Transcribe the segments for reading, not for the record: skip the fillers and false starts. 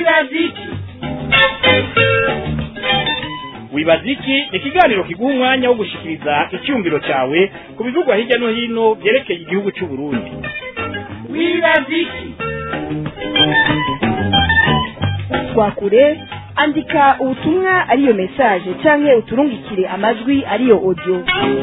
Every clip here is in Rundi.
wibaziki wibaziki ni ikiganiro kiguha umwanya wo gushikiriza icyumviro cyawe ku bivugwa hirya no hino byerekeye igihugu cy'u Burundi. Wibaziki Kwakure andika ubutumwa ariyo message canke uturungikire amajwi ariyo audio.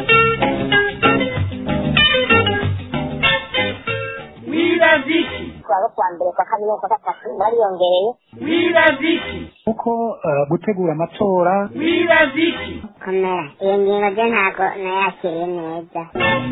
Wibaziki kwa mbere kwa kabiri kwa gatatu bariyongereye. Wibaziki uko gutegura amatora. Wibaziki Komera iyo ngingo je ntago nayakiriye neza.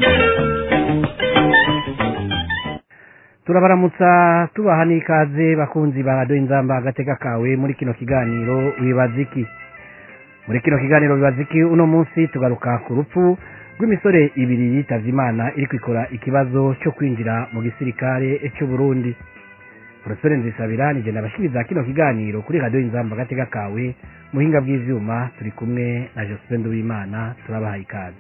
Turabaramutsa tubaha n'ikaze bakunzi ba Radio Inzamba agateka kawe muri kino kiganiro wibaziki. Muri kino kiganiro wibaziki uno munsi tugaruka ku rupfu rw'imisore ibiri yitavye Imana iri kwikora ikibazo cyo kwinjira mu gisirikare cy'u Burundi. Professor Nzisabira nije nabashiriza kino kiganiro kuri Radio Inzamba agateka kawe muhinga bw'ivyuma turi kumwe na Jospin Duwimana turabaha ikaze.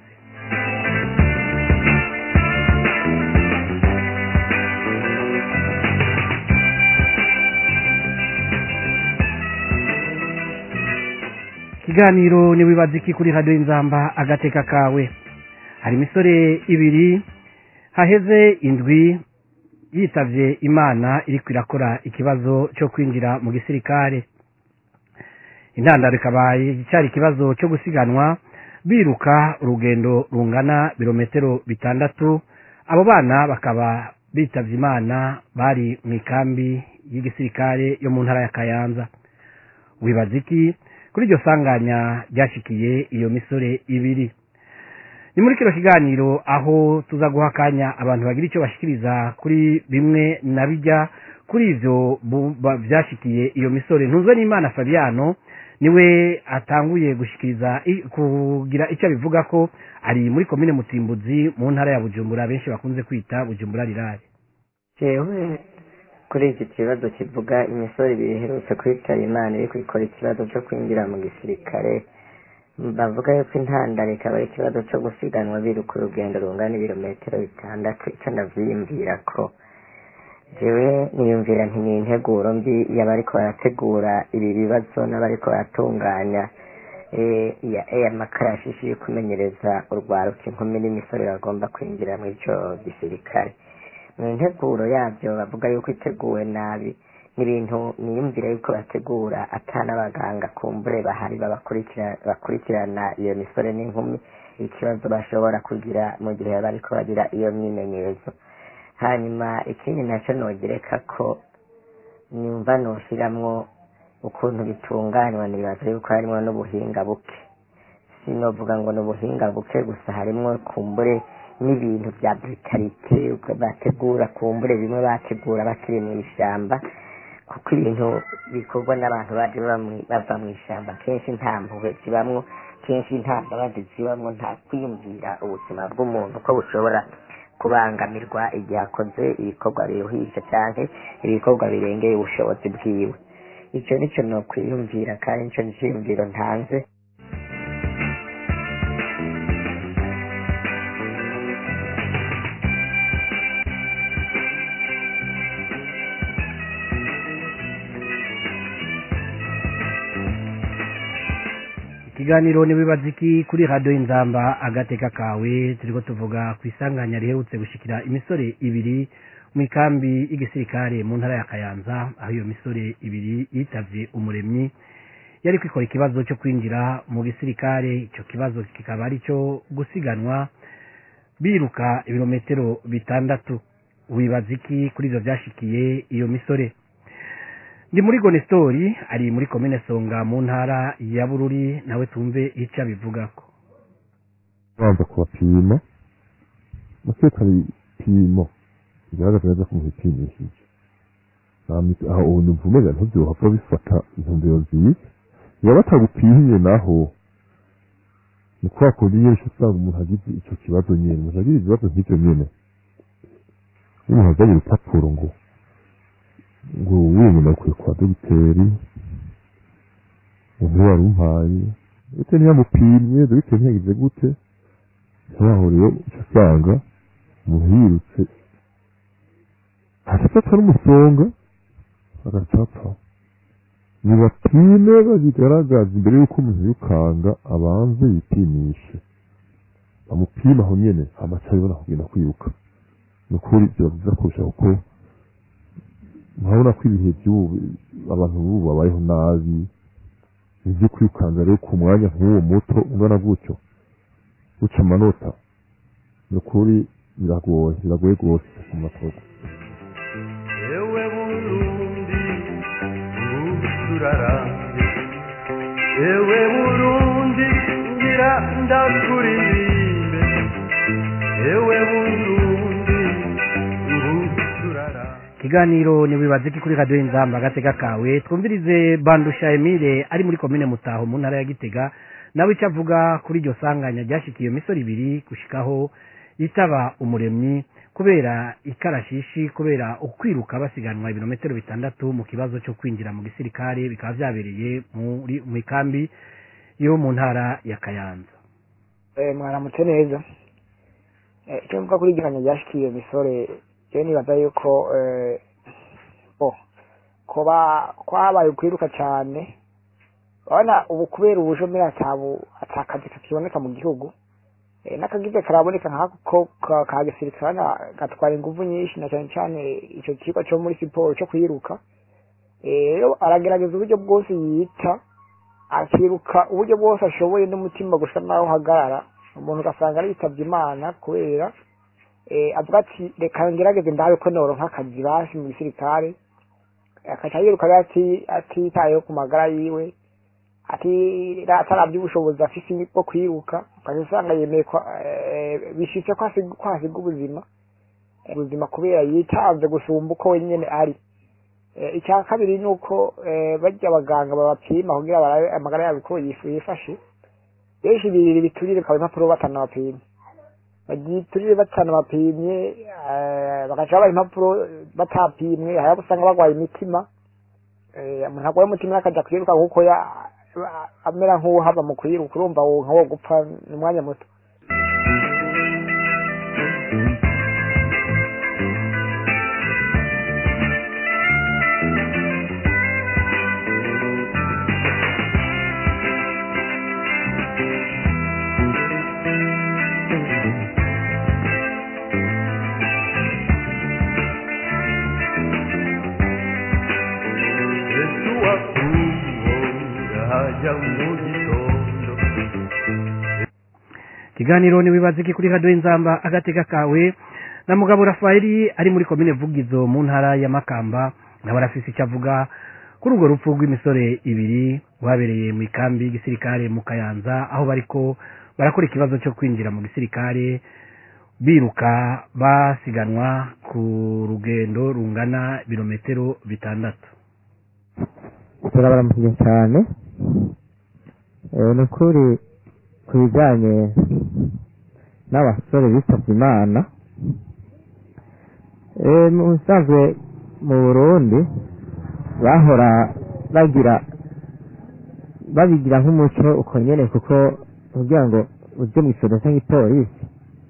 Kiganiro ni wibaziki kuri Radio Inzamba agateka kawe. Hari misore ibiri haheze indwi yitavye Imana iri kwirakora ikibazo cyo kwinjira mu gisirikare. Intandaro ikabaye cyari ikibazo cyo gusiganwa biruka urugendo rungana birometero 6. Abo bana bakaba bitavye Imana bari mu kambi y'igisirikare yo mu ntara ya Kayanza. Wibaziki kuri iryo sanganya ryashikiye iyo misore ibiri. Ni muri kino kiganiro aho tuza guhakanya abantu bagira icyo bashikiriza kuri bimwe na bijya kuri ivyo byashikiye iyo misore. Ntuzwe n'Imana Fabiano niwe atanguye gushikiriza kugira icyo bivuga ko ari muri komine Mutimbuzi mu ntara ya Bujumbura benshi bakunze kwita Bujumbura rirare. Jewe kuri iki kibazo kivuga imisore biherutse kwitaba Imana iri kwikora ikibazo cyo kwinjira mu gisirikare, bavuga yuko intandaro ikaba ari ikibazo cyo gusiganwa biruka urugendo rungana ibirometero 6. Icyo ndavyiyumvira ko jewe niyumvira nti ni integuro mbi y'abariko barategura ibi bibazo n'abariko baratunganya amakarashishi yo kumenyereza urwaruka inkumi n'imisore bagomba kwinjira mu ico gisirikare. Mu nteguro yabyo bavuga yuko iteguwe nabi n'ibintu niyumvira yuko bategura atana abaganga kumbure bahari bakurikirana iyo misore n'inkumi ikibazo bashobora kugira mu gihe bariko bagira iyo myimenyerezo. Hanyuma ikindi nacyo nogereka ko nyumva noshiramwo ukuntu bitunganywa nibaza yuko harimo n'ubuhinga buke. Sinovuga ngo n'ubuhinga buke gusa, harimo kumbure n'ibintu bya brutalite bategura kumbure bimwe bategura bakiri mu ishyamba, kuko ibintu bikorwa n'abantu baje bava mu ishyamba kenshi nta mpuhwe zibamwo, kenshi nta mbabazi zibamwo, nta kwiyumvira ubuzima bw'umuntu ko bushobora kubangamirwa igihe akoze ibikorwa biruhisha cyane ibikorwa birengeye ubushobozi bwiwe. Icyo nicyo no kwiyumvira kandi nicyo cyiyumviro ntanze. Ikiganiro ni wibaziki kuri Radio Inzamba agateka kawe turiko tuvuga ku isanganya riherutse gushikira imisore ibiri mu kambi y'igisirikare mu ntara ya Kayanza, aho iyo misore ibiri yitavye Umuremyi yari kwikora ikibazo cyo kwinjira mu gisirikare. Ico kibazo kikaba ari cyo gusiganwa biruka ibirometero 6. Wibaziki kuri ivyo byashikiye iyo misore. Ndi muri Gonestori ari muri komine Songa mu ntara ya Bururi, nawe tumve ica bivugako. Banza kubapima musekari pimo bigaragaza neza ko muhipimishije aho ubu mvumega ntuvyohava bifata intumbero nziza. Iyo batagupimye naho ni kwa kundi nyinshi usanga umuntu agize ico kibazo nyene, umuntu agira ibibazo nk'ivyo nyene umuntu azagira urupapuro ngo wewe nakwiye kwa dogiteri ubu warumpaye ute ntiyamupimye dogiteri ntiyagize gute aho rero usanga umuntu yirutse atapfa n'umusonga agacapfa nibapime babigaragaza imbere y'uko umuntu yirukanga abanze yipimishe amupima aho nyene amaca abibona kugenda kwiruka ni ukuri vyoba vyiza kurusha kuko murabona ko ibihe vy'ubu abantu b'ubu babayeho nabi ivyo kwirukanga rero ku mwanya nk'uwo muto ungana gutyo uca amanota ni ukuri biragoye rwose mu matorwa ewe Burundi uraraye ewe Burundi ngira ndakuririmbe ewe Burundi uraraye. Kiganiro ni wibaze kuri radio Inzamba agateka kawe twumvirize Bandusha Emile ari muri komine Mutaho mu ntara ya Gitega nawe icavuga kuri iryo sanganya ryashikiye misoro ibiri gushikaho yitaba umuremyi kubera ikarashishi kubera ukwiruka basiganwa ibirometero 6 mu kibazo cyo kwinjira mu gisirikare bikaba vyabereye mu ikambi yo mu ntara ya Kayanza. Mwaramutse neza. Icyo mvuga kuri igihano ryashikiye misore je nibaza yuko kuba kwabaye ukwiruka cyane bana ubu kubera ubushomera atakazi kakiboneka mu gihugu n'akagize karaboneka nkako ka gisirikare gatwara ingufu nyinshi na cyane cyane icyo kigo cyo muri siporo cyo kwiruka rero aragerageza uburyo bwose yita akiruka uburyo bwose ashoboye n'umutima gusa naho hagarara umuntu ugasanga ari yitabye Imana kubera avuga ati reka ngerageze ndabe ko noronka akazi basi mu gisirikare akaca yiruka atitayeho ku magara yiwe ati atarabye ubushobozi afise bwo kwiruka ukazisanga yemeye bishitse ko asiga ubuzima kubera yitanze gusumba uko wenyene ari. Icya kabiri ni uko bajya abaganga babapima kugira barabe amagara yabo ko yifashe benshi birira biturire kawe impapuro batanabapimye bagiturire batanabapimye bagaca babaha impapuro batapimwe hari usanga bagwaye imitima umuntu agwaye umutima akaja kwiruka kuko amera nk'uwo hava mu kwiruka urumva nkawo gupfa ni umwanya muto. Kiganiro ni wibaze kuri radio Inzamba agateka kawe na mugabo Rafaeli ari muri komine Vugizo mu ntara ya Makamba na barafisi cyavuga kuri urwo rupfu rw'imisore ibiri wabereye mu ikambi gisirikare mu Kayanza aho bariko barakora ikibazo cyo kwinjira mu gisirikare biruka basiganwa ku rugendo rungana birometero 6. Turabaramukije cyane nukuri kubijanye n'abasore bitavye Imana musanzwe mu Burundi bahora babigira nk'umuco uko nyene kuko kugira ngo uje mw'isodo cyangwa ipolisi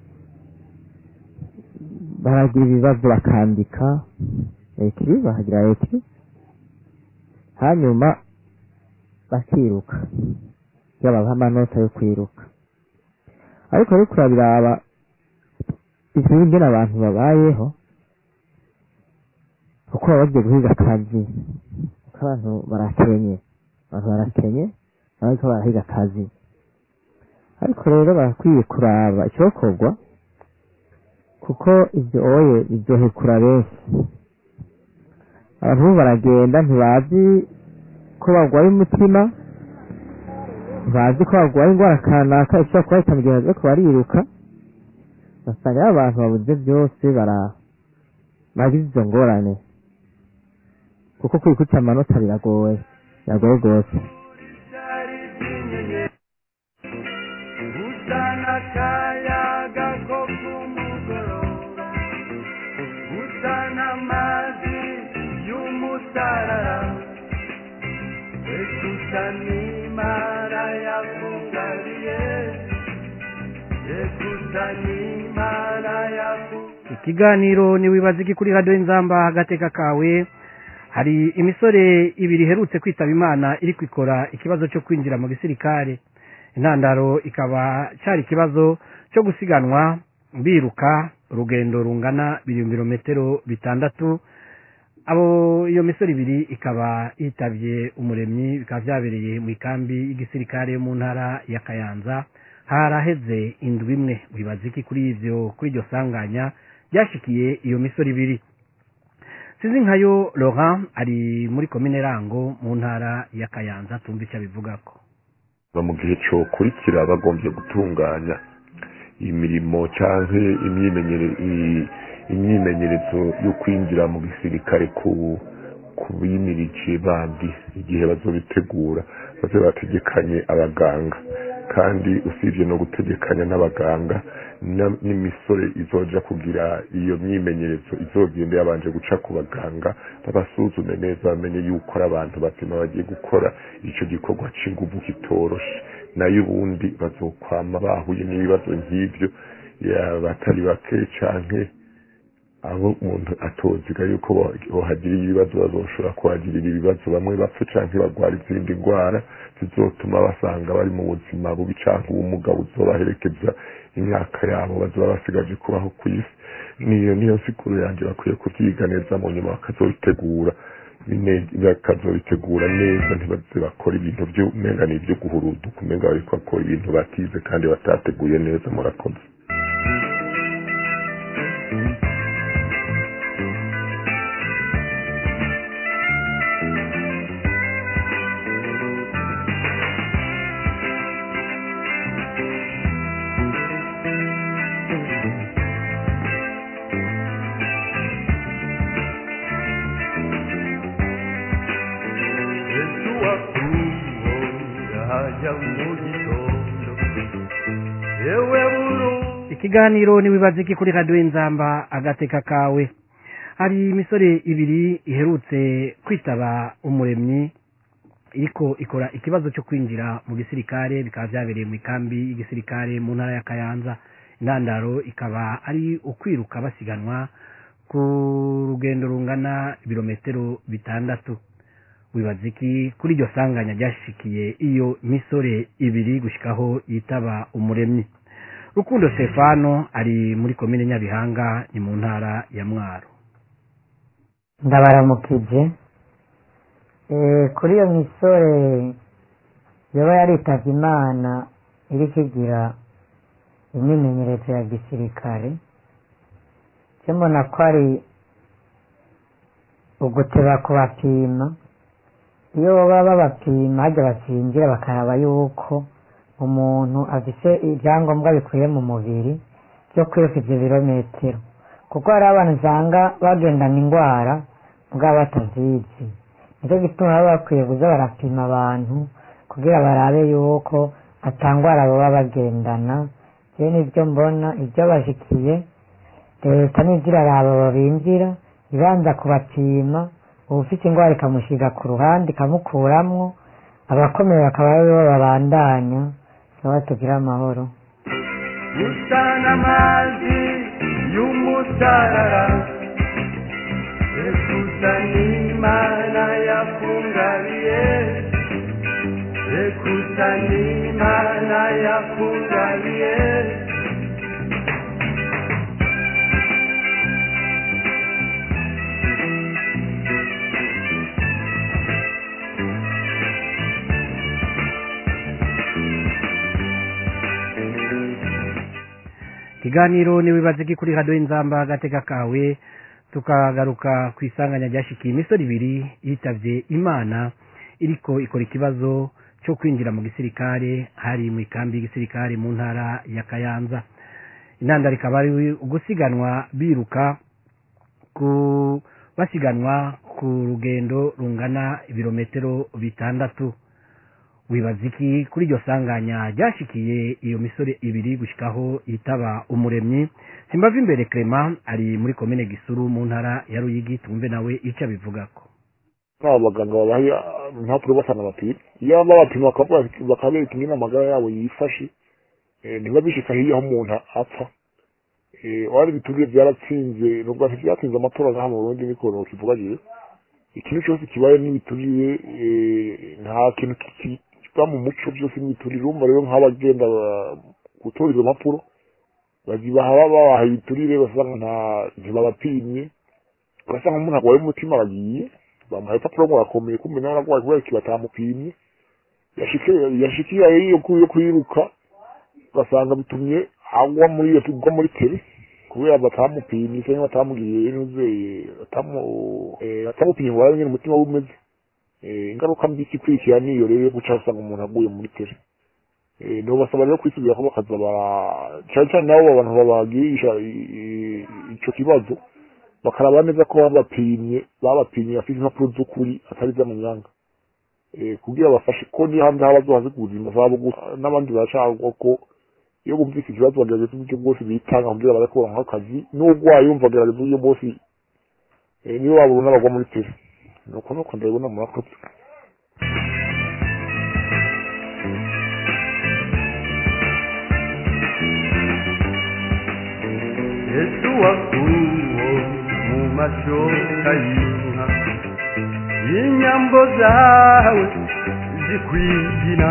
baragira ibibazo bakandika bahagira hanyuma bakiruka yabaha amanota yo kwiruka ariko rero kurabiraba ivyo ingene abantu babayeho kuko bagiye guhiga akazi kuko abantu barakenye ariko barahiga akazi ariko rero barakwiye kuraba icokorwa kuko ivyo oye bizohekura benshi abantu baragenda ntibazi ko bagwaye umutima bazi ko bagwaye indwara kanaka ishobora kuba itamugeraza ko bariruka basanga abantu babuze byose bagize izo ngorane kuko kwikuca amanota biragoye rwose. Ikiganiro ni wibaze kuri radio Inzamba agateka kawe hari imisore ibiri iherutse kwitaba imana iri kwikora ikibazo cyo kwinjira mu gisirikare. Intandaro ikaba cyari ikibazo cyo gusiganwa biruka urugendo rungana ibirometero 6. Iyo misore ibiri ikaba yitabye umuremyi, bikaba byabereye mu ikambi y'igisirikare yo mu ntara ya Kayanza. Haraheze indwi imwe. Wibaza iki kuri iryo sanganya ryashikiye iyo misore ibiri? Sizinkayo Laurent ari muri komine Rango mu ntara ya Kayanza, tumva icyo abivugako. mu gihe cyo kurikira bagombye gutunganya imirimo cyangwa imyimenyerezo yo kwinjira mu gisirikare ku bimirije bandi igihe bazobitegura baze bategekanye abaganga, kandi usibye no gutegekanya n'abaganga n'imisore izoja kugira iyo myimenyerezo izogende yabanje guca ku baganga babasuzume neza bamenye yuko ari abantu bazima bagiye gukora icyo gikorwa c'inguvu kitoroshe, nayo ubundi bazokwama bahuye n'ibibazo nk'ibyo batari bake canke abo umuntu atoziga yuko bohagirira ibibazo bazoshobora kuhagirira ibibazo, bamwe bapfe canke bagwara izindi ndwara zizotuma basanga bari mu buzima bubi canke ubumuga buzobaherekeza imyaka yabo bazoba basigaje kubaho ku isi. Niyo sikuru yanjye bakwiye kuvyiga neza, mu nyuma bakazobitegura neza, ntibaze bakora ibintu vy'umenga ni ivyo guhuruduka, umenga bariko bakora ibintu batize kandi batateguye neza. Murakoze. Ikiganiro ni wibaze iki kuri Radio Inzamba agateka kawe. Hari imisore ibiri iherutse kwitaba umuremyi iriko ikora ikibazo cyo kwinjira mu gisirikare, bikaba byabereye mu ikambi y'igisirikare mu ntara ya Kayanza. Intandaro ikaba ari ukwiruka basiganwa ku rugendo rungana ibirometero 6. Wibaze iki kuri iryo sanganya ryashikiye iyo misore ibiri gushikaho yitaba umuremyi? Rukundo Stefano ari muri komine Nyabihanga ni mu ntara ya Mwaro. Ndabaramukije. Kuri iyo misore yoba yaritavye Imana iri kigira imyimenyerezo ya gisirikare, cyembona ko ari uguteba kubapima. Iyo baba bapima hajya basingira bakaraba yuko umuntu afise ibyangombwa bikwiye mu mubiri byo kwiruka ivyo birometero, kuko hari abantu usanga bagendana indwara mugabo batazizi. Nicyo gituma baba bakwiye kuza barapima abantu kugira barabe yuko atangwara baba bagendana. Je nivyo mbona ibyo bashikiye leta n'iziraraba babinjira ibanza kubapima, ufite indwara ikamushiga ku ruhande ikamukuramwo, abakomeye bakaba aribo babandanya. Tugira amahoro. Usana amazi y'umusarara, ekusanya Imana yakungariye, ekusanya Imana yakungariye. Kiganiro ni wibaze iki kuri Radio Inzamba agateka kawe. Tukagaruka ku isanganya ryashikiye imisore ibiri yitavye Imana iriko ikora ikibazo cyo kwinjira mu gisirikare, hari mu ikambi y'igisirikare mu ntara ya Kayanza. Intandaro ikaba ari gusiganwa biruka basiganwa ku rugendo rungana ibirometero 6. Wibaza iki kuri iryo sanganya ryashikiye iyo misore ibiri gushikaho yitaba umuremyi? Simbavu imbere Clement ari muri komine Gisuru mu ntara ya Ruyigi, tumve nawe icyo abivugako. Abaganga babaye impapuro basana bapima, iyo babapima bakabera kimwe amagara yabo yifashe, niba bishika hiyo umuntu apfa. Wari bitubwiye byaratsinze, nubwo byatsinze amatora ngaha mu Burundi niko kivuga giye. ikintu cyose kibaye n'ibiturire nta kintu kiba mu muco byose n'ibiturire urumva rero nk'abagenda gutora izo mpapuro babaha ibiturire basanga ntibabapimye ugasanga umuntu arwaye umutima aragiye bamuhaye ipapuro ngo arakomeye kumbe nawe ararwaye kubera iki batamupimye yashikiye iyo kwiruka ugasanga bitumye agwa muri tere kubera batamupimye cyangwa batamugiriye inuzeye batamupimye ngo barabe nyine umutima we umeze ingaruka mbi ikurikira niyo rero guca usanga umuntu aguye muri tere nibo basaba rero kwisubira ko bakaza cyane cyane nabo abantu babagirisha ico kibazo bakaraba neza ko babapimye bafite impapuro z'ukuri atari z'amanyanga kugira bafashe ko niyo hanze habazohaze ubuzima bwabo gusa n'abandi baracagwa ko iyo bumvise ikibazo bagerageza uburyo bwose bitanga kugira barakora nk'akazi n'urwaye yumva agerageza uburyo bwose niyo babona bagwa muri tere nuko ndabibona murakoze Yesu wakuwo mu mashoka y'inka inyambo zawe zikwigina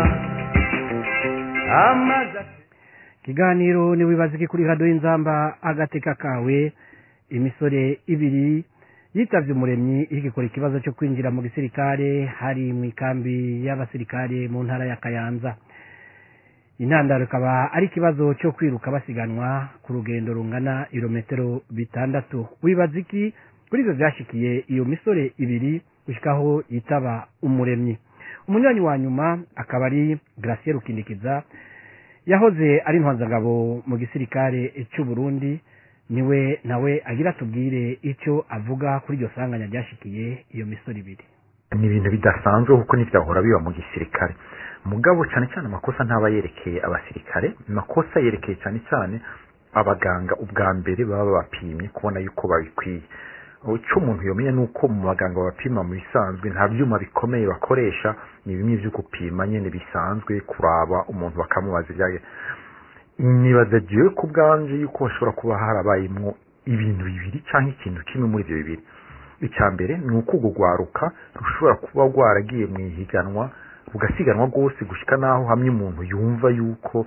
kiganiro ni wibazike kuri radio Inzamba agateka kawe imisore ibiri yitavye umuremyi igikora ikibazo cyo kwinjira mu gisirikare hari mu ikambi y'abasirikare mu ntara ya Kayanza intandaro ikaba ari ikibazo cyo kwiruka basiganwa ku rugendo rungana ibirometero 6 wibaziki kuri ivyo vyashikiye iyo misore ibiri gushikaho yitaba umuremyi umunywanyi wa nyuma akaba ari Gracier Rukindikiza yahoze ari ntwanzagabo mu gisirikare cy'u Burundi niwe nawe agira tubwire icyo avuga kuri iryo sanganya ryashikiye iyo misore ibiri. Ni ibintu bidasanzwe kuko n'ivyahora biba mu gisirikare mugabo cyane cyane amakosa ntaba yerekeye abasirikare amakosa yerekeye cyane cyane abaganga ubwa mbere baba bapimye kubona yuko babikwiye icyo umuntu yomenya nuko mu baganga bapima mu bisanzwe nta byuma bikomeye bakoresha ni bimwe byo gupima nyene bisanzwe kuraba umuntu bakamubaza ibyaye nibaza giye ku bwanje yuko bashobora kuba harabayemo ibintu bibiri cyangwa ikintu kimwe muri ibyo bibiri icyambere ni uko gugwaruka rushobora kuba gwaragiye mu ihiganwa ugasiganwa gose gushika naho hamwe umuntu yumva yuko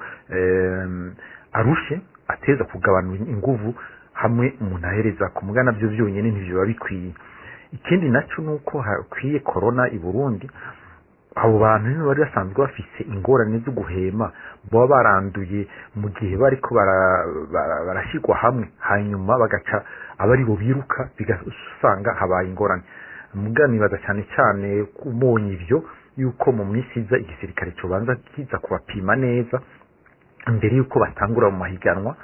arushe ateza kugabanura inguvu hamwe umuntu ahereza ku mugana byo byonyene ntivyo bikwiye ikindi naco nuko hakwiye corona i Burundi abo bantu bari basanzwe bafise ingorane zo guhema baba baranduye mu gihe bariko barashikwa hamwe hanyuma bagaca abari bo biruka bigasanga habaye ingorane mugani baza cyane cyane kumonye ivyo yuko mu minsi iza igisirikare cyo banza kiza kubapima neza mbere yuko batangura mu mahiganwa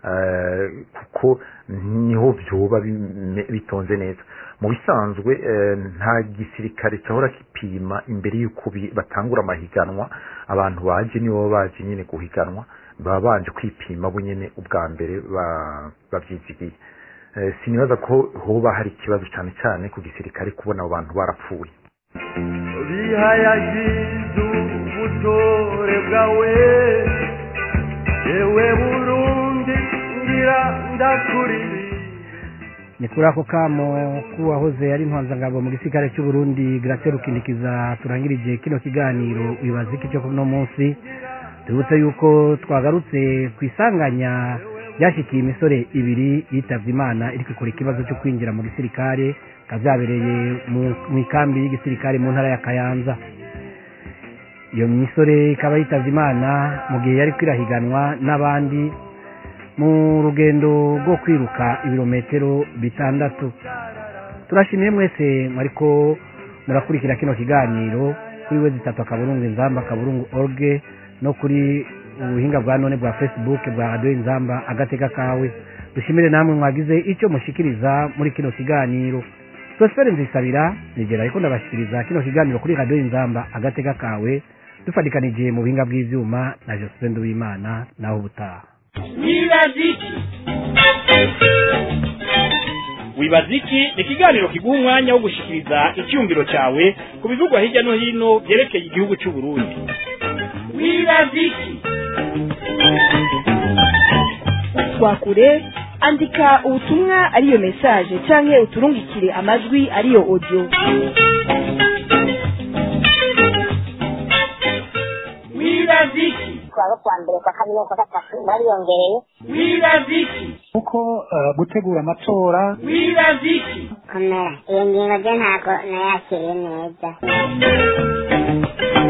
kuko niho byoba bitonze neza mu bisanzwe nta gisirikare cyahora kipima imbere yuko batangura amahiganwa abantu baje nibo baje nyine guhiganwa baba banje kwipima bo nyene ubwa mbere bavyizigiye sinibaza ko hoba hari ikibazo cyane cyane ku gisirikare kubona abo bantu barapfuye bihayagize ubutore bwawe yewe Burundi ngira ndakuribi ni kuri ako kamo kuwahoze ari ntwanzangabo mu gisirikare cy'u Burundi Gracier Rukindikiza turangirije kino kiganiro wibaza iki cyo kuno munsi tubutse yuko twagarutse kwisanganya yashikiye imisore ibiri yitavye Imana iri gukora ikibazo cyo kwinjira mu gisirikare kavyabereye mu ikambi y'igisirikare mu ntara ya Kayanza iyo misore ikaba yitavye Imana mu gihe yari kwirahiganwa n'abandi mu rugendo rwo kwiruka ibirometero 6 turashimiye mwese mwariko murakurikira kino kiganiro kuri wezi 3 akaburungu Inzamba akaburungu org no kuri ubuhinga bwa none bwa Facebook bwa Radio Inzamba agateka kawe dushimire namwe mwagize icyo mushikiriza muri kino kiganiro Prosper Nzisabira nigera ariko ndabashikiriza kino kiganiro kuri Radio Inzamba agateka kawe dufadikanije mu buhinga bw'ivyuma na Joseph Nduwimana naho butaha Wibaziki ni kiganiro kiguha umwanya wo gushikiriza icyumviro cyawe ku bivugwa hirya no hino byerekeye igihugu cy'u Burundi. Wibaziki Twakure andika ubutumwa ariyo message canke uturungikire amajwi ariyo audio. Wiraziki kwa mbere kwa kabiri kwa gatatu bariyongereye. Wiraziki kuko gutegura amatora. Wiraziki Komera iyo ngingo je ntago nayakiriye neza.